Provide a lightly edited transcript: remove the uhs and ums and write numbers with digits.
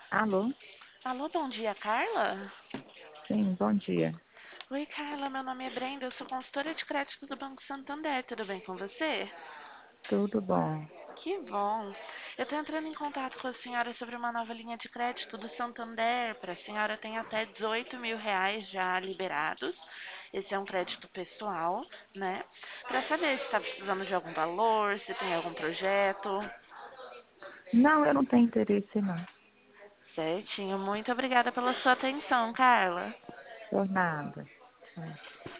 Alô? Alô, bom dia, Carla? Sim, bom dia. Oi, Carla, meu nome é Brenda, eu sou consultora de crédito do Banco Santander, tudo bem com você? Tudo bom? Que bom! Eu estou entrando em contato com a senhora sobre uma nova linha de crédito do Santander. Para a senhora tem até 18 mil reais já liberados. Esse é um crédito pessoal, né? Para saber se está precisando de algum valor, se tem algum projeto. Não, eu não tenho interesse, não. Certinho, muito obrigada pela sua atenção, Carla. Por nada. Tchau.